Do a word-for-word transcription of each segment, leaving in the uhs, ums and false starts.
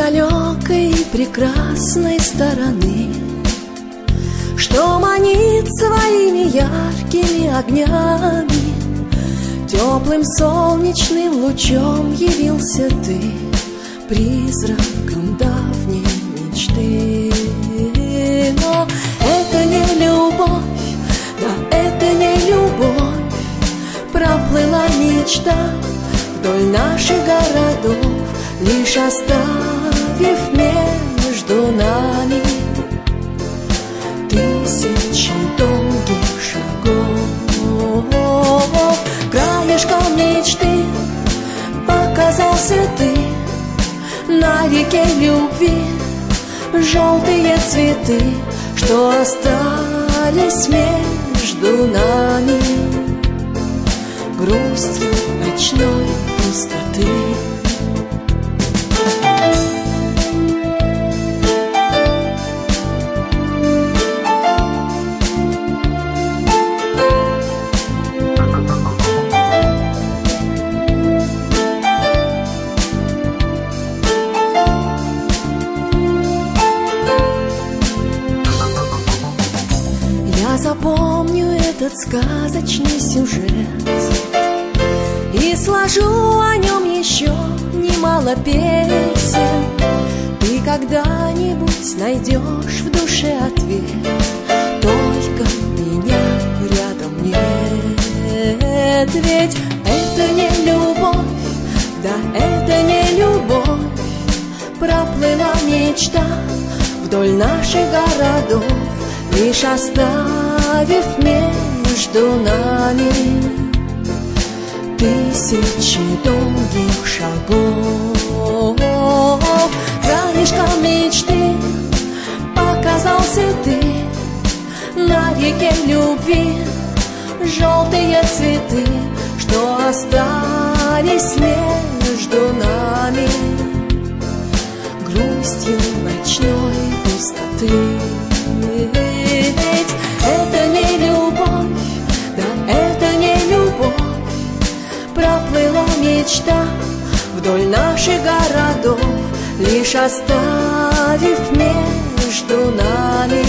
далекой и прекрасной стороны, что манит своими яркими огнями. Теплым солнечным лучом явился ты, призраком давней мечты. Но это не любовь, да это не любовь. Проплыла мечта вдоль наших городов, лишь оставив между нами тысячи долгих шагов. Краешком мечты показался ты на реке любви. Желтые цветы, что остались между нами, грустью ночной пустоты. Я запомню этот сказочный сюжет и сложу о нем еще немало песен. Ты когда-нибудь найдешь в душе ответ, только меня рядом нет. Ведь это не любовь, да это не любовь. Проплыла мечта вдоль наших городов, лишь оставив между нами тысячи долгих шагов. Краешком мечты показался ты на реке любви. Желтые цветы, что остались между нами, грустью ночной пустоты. Ведь это не любовь, да это не любовь. Проплыла мечта вдоль наших городов, лишь оставив между нами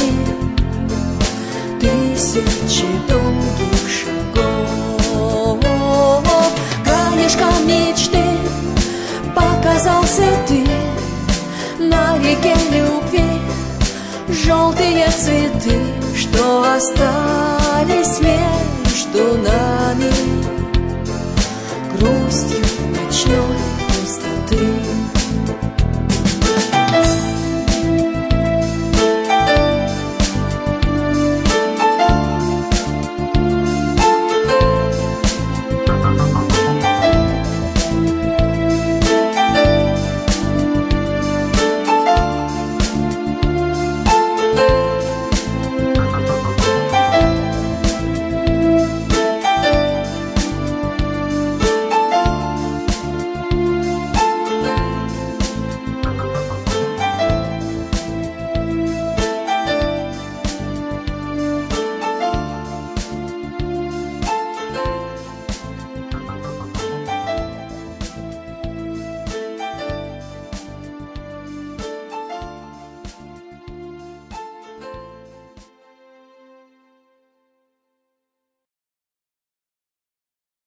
тысячи долгих шагов. Краешком мечты показался ты на реке любви. Желтые цветы, что остались между